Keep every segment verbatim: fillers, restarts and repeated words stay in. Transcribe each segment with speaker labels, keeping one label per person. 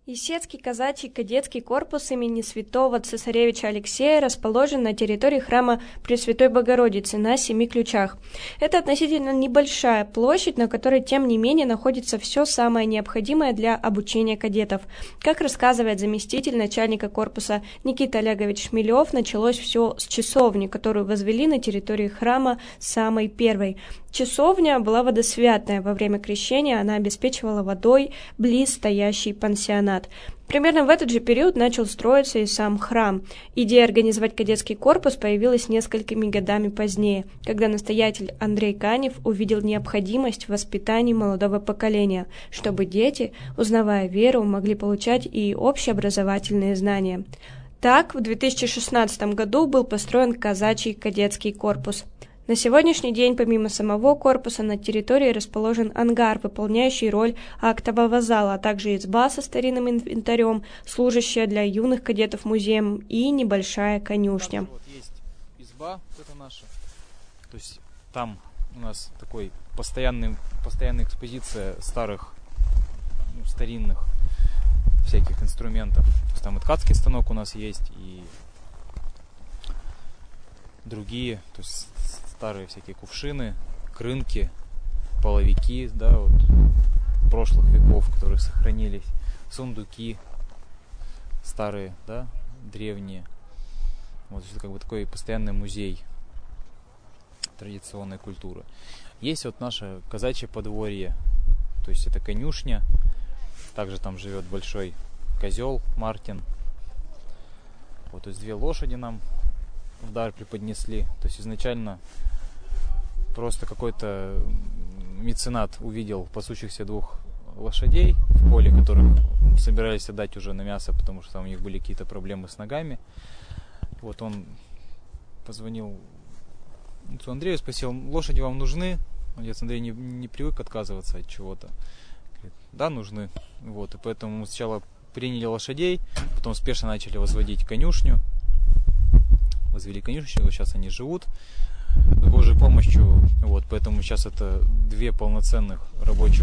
Speaker 1: Исетский казачий кадетский корпус имени святого цесаревича Алексея расположен на территории храма Пресвятой Богородицы на Семи Ключах. Это относительно небольшая площадь, на которой, тем не менее, находится все самое необходимое для обучения кадетов. Как рассказывает заместитель начальника корпуса Никита Олегович Шмелев, началось все с часовни, которую возвели на территории храма самой первой. Часовня была водосвятная. Во время крещения она обеспечивала водой близ стоящий пансионат. Примерно в этот же период начал строиться и сам храм. Идея организовать кадетский корпус появилась несколькими годами позднее, когда настоятель Андрей Канев увидел необходимость в воспитании молодого поколения, чтобы дети, узнавая веру, могли получать и общеобразовательные знания. Так, в две тысячи шестнадцатом году был построен казачий кадетский корпус. На сегодняшний день, помимо самого корпуса, на территории расположен ангар, выполняющий роль актового зала, а также изба со старинным инвентарем, служащая для юных кадетов музеем, и небольшая конюшня.
Speaker 2: Вот есть изба, это наша. То есть там у нас такой постоянный, постоянная экспозиция старых, ну, старинных всяких инструментов. То есть там и ткацкий станок у нас есть, и другие, то есть старые всякие кувшины, крынки, половики, да, вот прошлых веков, которые сохранились, сундуки старые, да, древние. Вот это как бы такой постоянный музей традиционной культуры. Есть вот наше казачье подворье, то есть это конюшня, также там живет большой козел Мартин. Вот, то есть две лошади нам в дар преподнесли. То есть изначально просто какой-то меценат увидел пасущихся двух лошадей в поле, которых собирались отдать уже на мясо, потому что там у них были какие-то проблемы с ногами. Вот он позвонил отцу Андрею, спросил: лошади вам нужны? Отец Андрей не, не привык отказываться от чего-то. Говорит: да, нужны. Вот, и поэтому мы сначала приняли лошадей, потом спешно начали возводить конюшню. Возвели конюшню, сейчас они живут с Божьей помощью. Вот, поэтому сейчас это две полноценных рабочих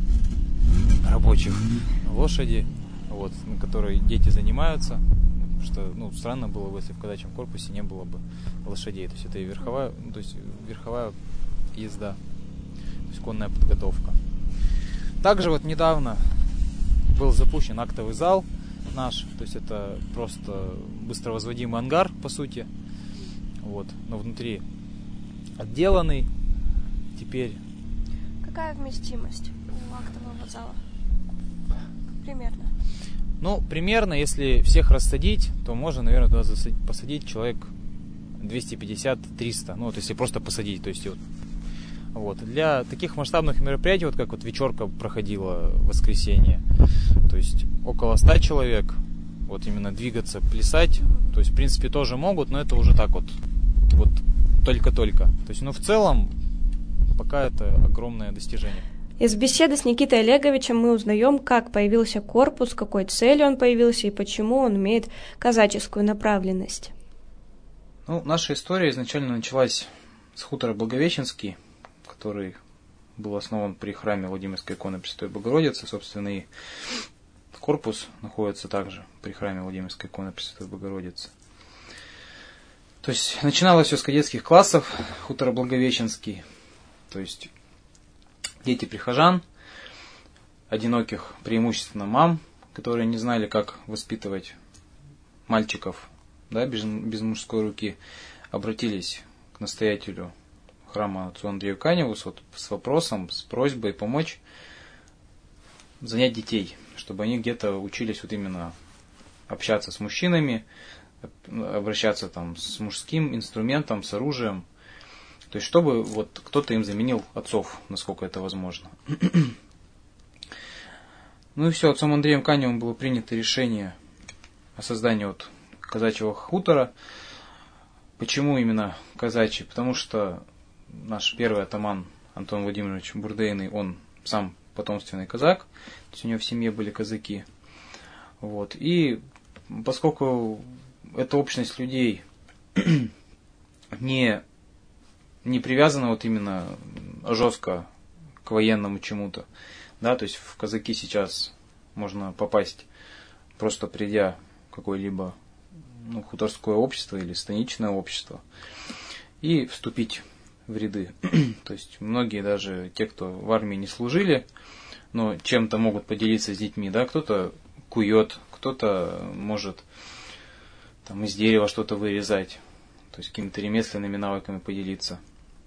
Speaker 2: рабочих лошади, вот, на которой дети занимаются. Потому что, ну, странно было бы, если в казачьем корпусе не было бы лошадей. То есть это и верховая, ну, то есть верховая езда, то есть конная подготовка. Также вот недавно был запущен актовый зал наш, то есть это просто быстро возводимый ангар, по сути, вот, но внутри отделанный. Теперь
Speaker 1: какая вместимость у актового зала? Примерно.
Speaker 2: Ну, примерно, если всех рассадить, то можно, наверное, туда засадить, посадить человек двести пятьдесят - триста, ну, вот если просто посадить, то есть вот. Вот. Для таких масштабных мероприятий, вот как вот вечерка проходила в воскресенье, то есть около ста человек, вот именно двигаться, плясать, то есть в принципе тоже могут, но это уже так вот, вот только-только. То есть, ну, в целом, пока это огромное достижение.
Speaker 1: Из беседы с Никитой Олеговичем мы узнаем, как появился корпус, с какой целью он появился и почему он имеет казаческую направленность.
Speaker 2: Ну, наша история изначально началась с хутора Благовещенский, который был основан при храме Владимирской иконы Пресвятой Богородицы. Собственно, и корпус находится также при храме Владимирской иконы Пресвятой Богородицы. То есть начиналось все с кадетских классов хутора Благовещенский. То есть дети прихожан, одиноких преимущественно мам, которые не знали, как воспитывать мальчиков, да, без, без мужской руки, обратились к настоятелю храма отцу Андрею Каневу с, вот, с вопросом, с просьбой помочь занять детей, чтобы они где-то учились вот именно общаться с мужчинами, обращаться там с мужским инструментом, с оружием. То есть, чтобы вот кто-то им заменил отцов, насколько это возможно. Ну и все, отцом Андреем Каневым было принято решение о создании вот казачьего хутора. Почему именно казачий? Потому что наш первый атаман Антон Владимирович Бурдейный, он сам потомственный казак, то есть у него в семье были казаки. Вот. И поскольку эта общность людей не, не привязана вот именно жестко к военному чему-то, да, то есть в казаки сейчас можно попасть, просто придя в какое-либо ну, хуторское общество или станичное общество и вступить в ряды. То есть многие даже те, кто в армии не служили, но чем-то могут поделиться с детьми, да, кто-то кует, кто-то может там, из дерева что-то вырезать, то есть какими-то ремесленными навыками поделиться.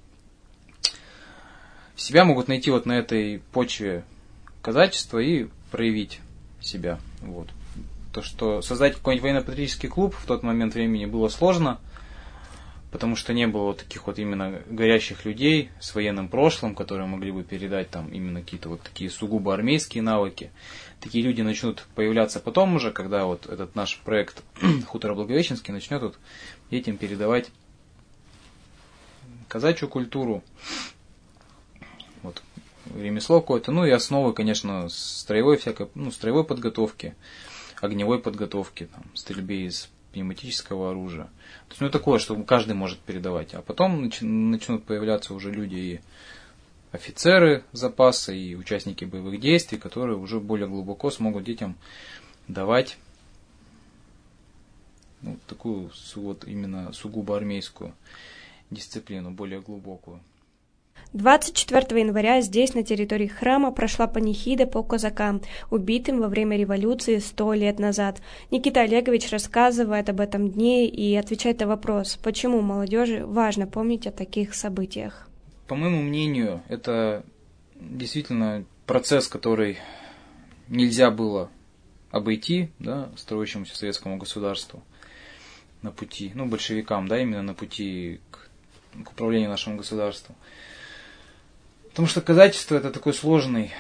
Speaker 2: Себя могут найти вот на этой почве казачества и проявить себя. Вот. То, что создать какой-нибудь военно-патриотический клуб в тот момент времени было сложно, потому что не было вот таких вот именно горящих людей с военным прошлым, которые могли бы передать там именно какие-то вот такие сугубо армейские навыки. Такие люди начнут появляться потом уже, когда вот этот наш проект Хутора Благовещенский начнет вот детям передавать казачью культуру, вот, ремесло какое-то, ну и основы, конечно, строевой всякой, ну, строевой подготовки, огневой подготовки, там, стрельбе из пневматического оружия. То есть, ну, такое, что каждый может передавать. А потом нач- начнут появляться уже люди и офицеры запаса, и участники боевых действий, которые уже более глубоко смогут детям давать ну, такую вот именно сугубо армейскую дисциплину, более глубокую.
Speaker 1: двадцать четвёртого января здесь, на территории храма, прошла панихида по казакам, убитым во время революции сто лет назад. Никита Олегович рассказывает об этом дне и отвечает на вопрос, почему молодежи важно помнить о таких событиях.
Speaker 2: По моему мнению, это действительно процесс, который нельзя было обойти, да, строящемуся советскому государству на пути, ну, большевикам, да, именно на пути к, к управлению нашим государством. Потому что казачество это такой сложный,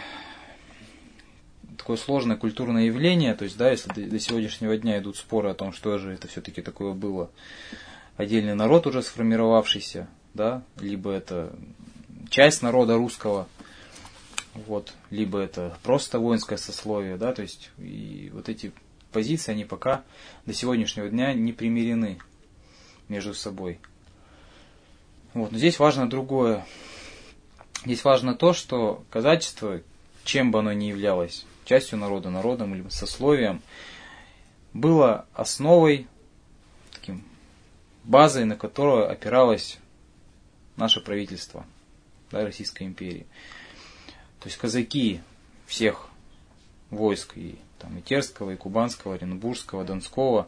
Speaker 2: такое сложное культурное явление, то есть, да, если до, до сегодняшнего дня идут споры о том, что же это все-таки такое было, отдельный народ уже сформировавшийся, да, либо это часть народа русского, вот, либо это просто воинское сословие, да, то есть, и вот эти позиции, они пока до сегодняшнего дня не примирены между собой. Вот, но здесь важно другое. Здесь важно то, что казачество, чем бы оно ни являлось, частью народа, народом или сословием, было основой, таким, базой, на которую опиралось наше правительство, да, Российской империи. То есть казаки всех войск, и, там, и Терского, и Кубанского, Оренбургского, Донского,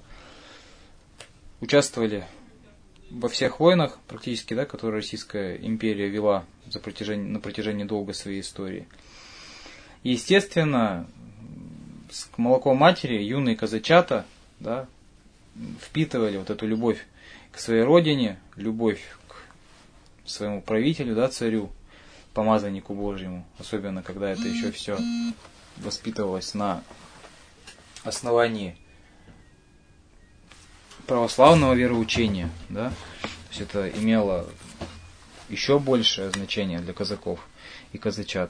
Speaker 2: участвовали во всех войнах, практически, да, которые Российская империя вела за протяжении, на протяжении долгой своей истории. И, естественно, с молоком матери юные казачата, да, впитывали вот эту любовь к своей родине, любовь к своему правителю, да, царю, помазаннику Божьему, особенно когда это еще все воспитывалось на основании православного вероучения, да, то есть это имело еще большее значение для казаков и казачат.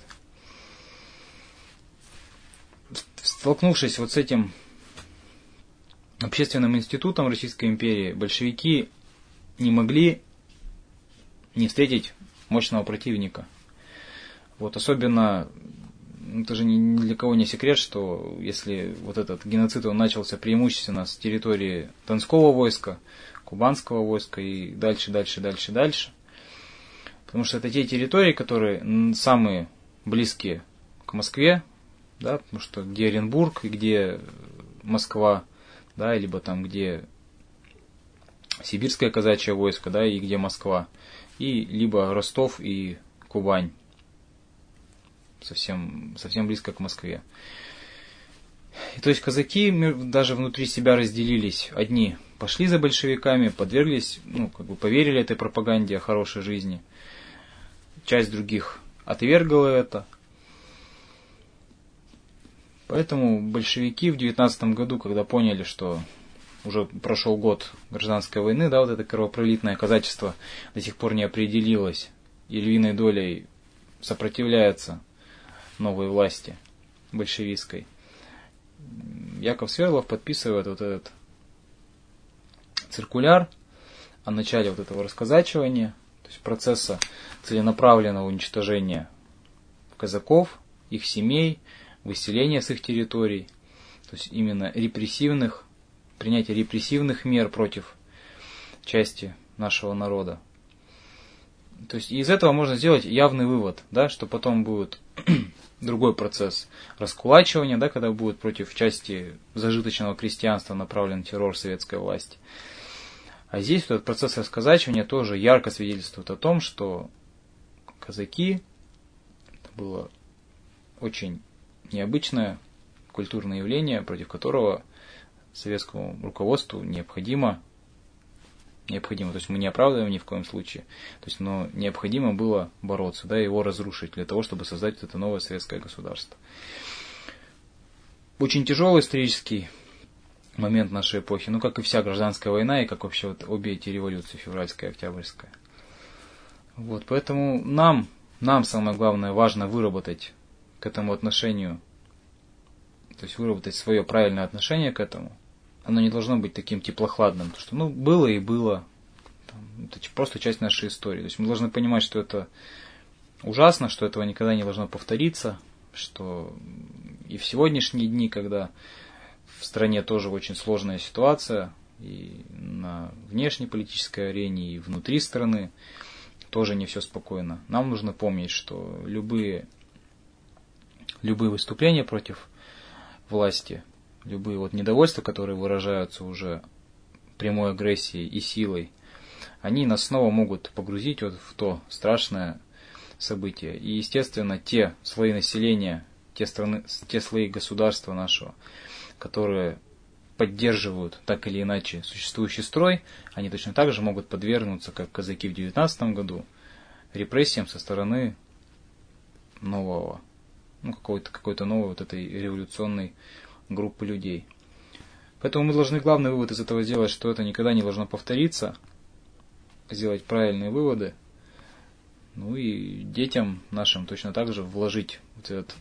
Speaker 2: Столкнувшись вот с этим общественным институтом Российской империи, большевики не могли не встретить мощного противника. Вот особенно, это же ни для кого не секрет, что если вот этот геноцид он начался преимущественно с территории Донского войска, Кубанского войска и дальше, дальше, дальше, дальше. Потому что это те территории, которые самые близкие к Москве, да, потому что где Оренбург и где Москва, да, либо там где сибирское казачье войско, да, и где Москва, и либо Ростов и Кубань. Совсем, совсем близко к Москве. И, то есть казаки даже внутри себя разделились. Одни пошли за большевиками, подверглись, ну, как бы поверили этой пропаганде о хорошей жизни. Часть других отвергла это. Поэтому большевики в девятнадцатом году, когда поняли, что уже прошел год гражданской войны, да, вот это кровопролитное казачество до сих пор не определилось, и львиной долей сопротивляется новой власти большевистской, Яков Сверлов подписывает вот этот циркуляр о начале вот этого расказачивания, то есть процесса целенаправленного уничтожения казаков, их семей, выселения с их территорий, то есть именно репрессивных, принятие репрессивных мер против части нашего народа. То есть из этого можно сделать явный вывод, да, что потом будет другой процесс раскулачивания, да, когда будет против части зажиточного крестьянства направлен террор советской власти. А здесь этот процесс расказачивания тоже ярко свидетельствует о том, что казаки, это было очень необычное культурное явление, против которого советскому руководству необходимо, необходимо, то есть мы не оправдываем ни в коем случае, то есть, но необходимо было бороться, да, его разрушить для того, чтобы создать это новое советское государство. Очень тяжелый исторический момент нашей эпохи, ну, как и вся гражданская война, и как вообще вот обе эти революции, февральская и октябрьская. Вот, поэтому нам, нам самое главное, важно выработать к этому отношению, то есть выработать свое правильное отношение к этому. Оно не должно быть таким теплохладным, потому что, ну, было и было. Это просто часть нашей истории. То есть мы должны понимать, что это ужасно, что этого никогда не должно повториться, что и в сегодняшние дни, когда в стране тоже очень сложная ситуация, и на внешнеполитической арене, и внутри страны тоже не все спокойно. Нам нужно помнить, что любые, любые выступления против власти, любые вот недовольства, которые выражаются уже прямой агрессией и силой, они нас снова могут погрузить вот в то страшное событие. И, естественно, те слои населения, те, страны, те слои государства нашего, которые поддерживают так или иначе существующий строй, они точно так же могут подвергнуться, как казаки в девятнадцатом году, репрессиям со стороны нового, ну, какой-то, какой-то новой вот этой революционной группы людей. Поэтому мы должны главный вывод из этого сделать, что это никогда не должно повториться, сделать правильные выводы, ну и детям нашим точно так же вложить вот этот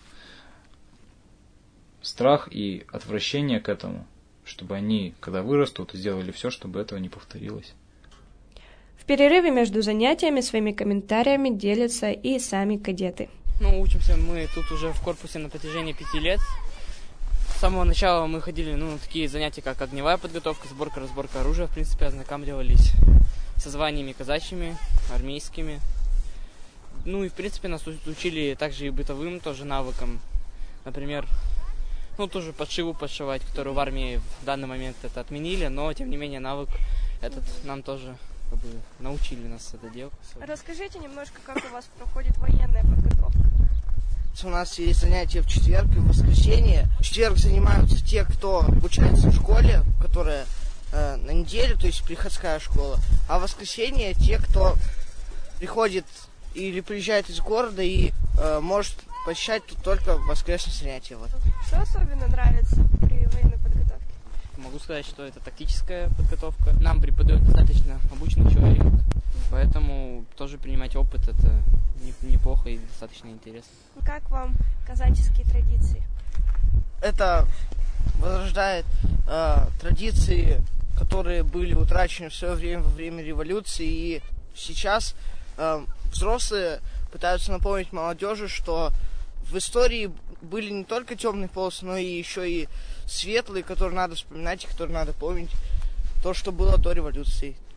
Speaker 2: страх и отвращение к этому, чтобы они, когда вырастут, сделали все, чтобы этого не повторилось.
Speaker 1: В перерыве между занятиями своими комментариями делятся и сами кадеты.
Speaker 3: Ну, учимся мы тут уже в корпусе на протяжении пяти лет. С самого начала мы ходили, ну, такие занятия, как огневая подготовка, сборка, разборка оружия, в принципе, ознакомливались со званиями казачьими, армейскими. Ну и, в принципе, нас учили также и бытовым тоже навыкам. Например, ну, тоже подшиву подшивать, которую в армии в данный момент это отменили, но, тем не менее, навык этот нам тоже как бы научили нас это делать.
Speaker 1: Расскажите немножко, как у вас проходит военная подготовка.
Speaker 4: У нас есть занятия в четверг и в воскресенье. В четверг занимаются те, кто обучается в школе, которая э, на неделю, то есть приходская школа. А в воскресенье те, кто приходит или приезжает из города и э, может посещать тут только воскресные занятия. Вот.
Speaker 1: Что особенно нравится при военной подготовке?
Speaker 3: Могу сказать, что это тактическая подготовка. Нам преподает достаточно обученный человек, поэтому тоже принимать опыт это неплохо и достаточно интересно.
Speaker 1: Как вам казаческие традиции?
Speaker 4: Это возрождает э, традиции, которые были утрачены в свое время во время революции, и сейчас э, взрослые пытаются напомнить молодежи, что в истории были не только темные полосы, но и еще и светлые, которые надо вспоминать и которые надо помнить, то, что было до революции.